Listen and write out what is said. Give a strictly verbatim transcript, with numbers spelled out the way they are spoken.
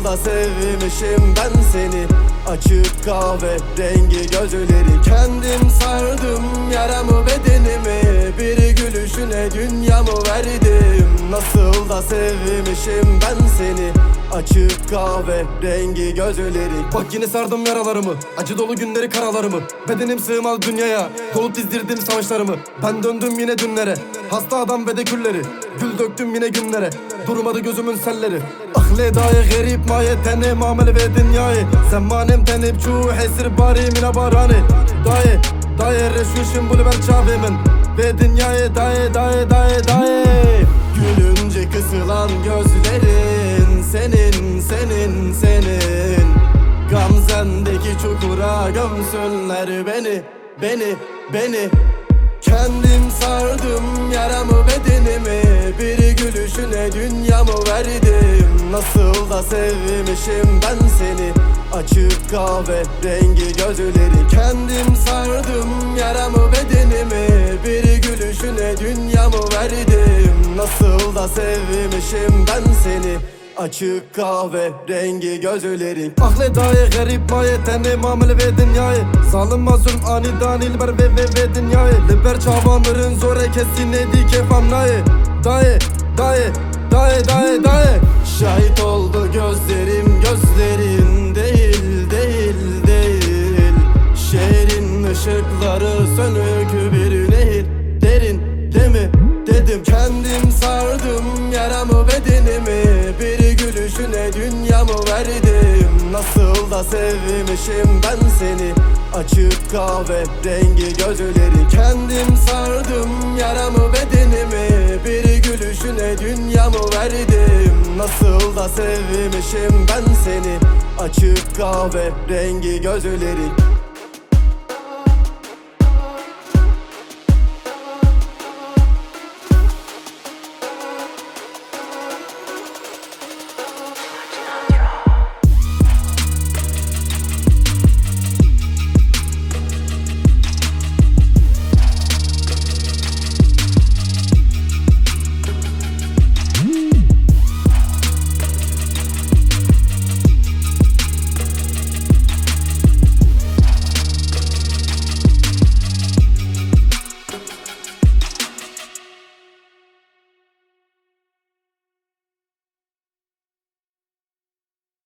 da sevmişim ben seni. Açık kahve rengi gözleri, kendim sardım yaramı bedenimi. Bir gülüşüne dünyamı verdim, nasıl da sevmişim ben seni. Açık kahve rengi gözleri. Bak yine sardım yaralarımı, acı dolu günleri karalarımı. Bedenim sığmaz dünyaya, dolup dizdirdim savaşlarımı. Ben döndüm yine dünlere, hasta adam ve de külleri. Gül döktüm yine günlere, durmadı gözümün selleri. Ahle daye garip maye tene mamel ve dünyayı. Zemanem tenip çu hesir bari mine barani. Daye daye reşuşum bulu ben çavemin. Ve dünyayı daye daye daye daye. Gülünce kısılan gözlerin, senin senin senin. Gamzendeki çukura gömsünler beni, beni, beni. Kendim sardım yaramı bedenimi. Bir gülüşüne dünyamı verdim, nasıl da sevmişim ben seni. Açık kahve rengi gözleri, kendim sardım yaramı bedenimi. Bir gülüşüne dünyamı verdim, nasıl da sevmişim ben seni. Açık kahve rengi gözleri. Ahle daye garip maye tene mamel ve dünyayı. Zalim mazlum aniden ilber ve ve ve dünyayı. Liber çavanların zore kesin edi kefam naye. Daye daye daye daye daye. Şahit oldu gözlerim, gözlerin değil değil değil. Şehrin ışıkları sönük bir nehir, derin değil mi dedim. Kendim sardım yaramı bedenimi. Bir gülüşüne dünyamı verdim, nasıl da sevmişim ben seni. Açık kahve rengi gözleri, kendim sardım yaramı bedenimi. Bir gülüşüne dünyamı verdim, nasıl da sevmişim ben seni. Açık kahve rengi gözleri.